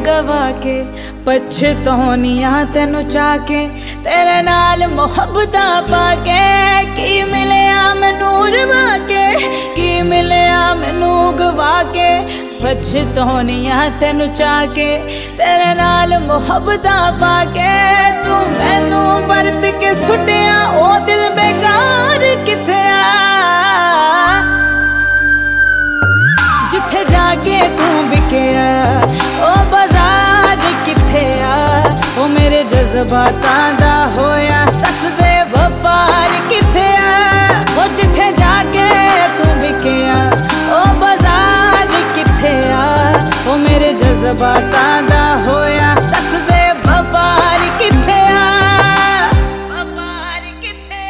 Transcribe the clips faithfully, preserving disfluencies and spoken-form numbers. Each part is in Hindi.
गवा के पछतौनियां तेनू चाह के तेरे नाल मुहब्बतां पाके की मिलिया मैनू रवा के की मिलिया मैनू गवा के पछतौनियां तेनू चाह के तेरे नाल मुहब्बतां पाके तू मैनू बरत के सुटिया ओ दिल बेकार किथे आ जिथे जाके तू बिकिया ओ बाजार किथे आ ओ मेरे जज्बातां दा होया दस दे व्यापार किथे आ ओ जिथे जाके तू बिकिया ओ बाजार किथे आ ओ मेरे जज्बातां दा होया दस दे व्यापार किथे आ व्यापार किथे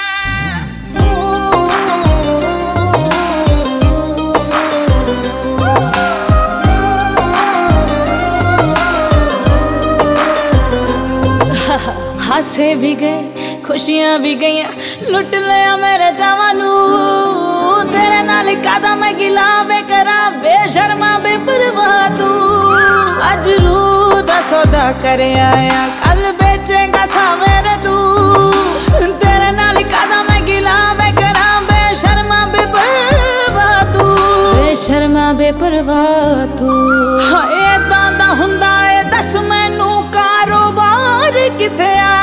आ हासे भी गए खुशियां भी गई लुट लिया मेरे जावानू तेरे नाल कादा मैं गिला वे करा बेशर्मा बेपरवाह तू अज रूह दा सौदा कर आया कल बेचेगा सा मेरे तू तेरे नाल कादा मैं गिला वे करा बेशर्मा बेपरवाह तू बेशर्मा बेपरवाह तू हाँ इदां दा हुंदा ए दस मैनू कारोबार किथे आ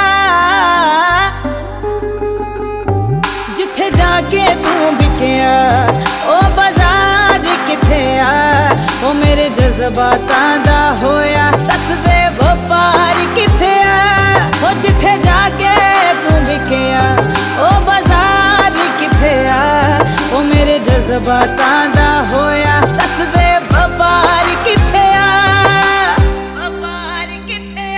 जिथे जाके तू बिकिया ओ बाजार किथे आ ओ मेरे जज्बातां दा होया दस दे व्यापार किथे आ ओ जिथे जाके तू बिकिया ओ बाजार किथे आ ओ मेरे जज्बातां दा होया दस दे व्यापार किथे आ व्यापार किथे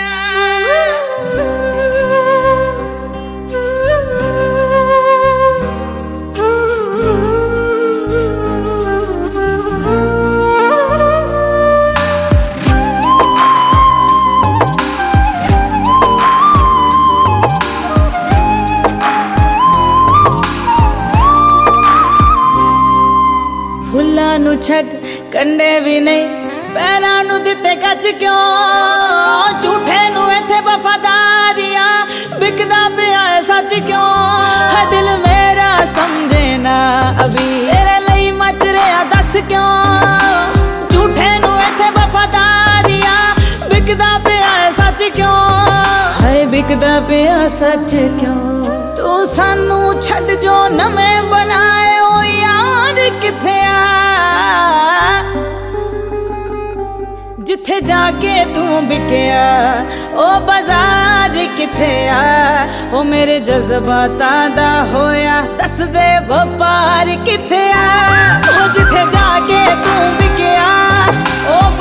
फुल्लां नू छड्ड कंडे भी नहीं पैरां नू दिते कच क्यों झूठे नू इत्थे वफादारियां बिकदा पिया सच क्यों है दिल मेरा समझे ना अभी तेरे लई मच रहा दस क्यों झूठे नू इत्थे वफादारियां बिकदा पिया सच क्यों है बिकदा पिया सच क्यों तू सानू छड्ड जो नवें बनाए ओ यार किथे आ जिथे जाके तू बिकिया ओ बाजार किथे आ ओ मेरे जज्बातां दा होया दस दे व्यापार किथे आ ओ जिथे जाके तू बिकिया ओ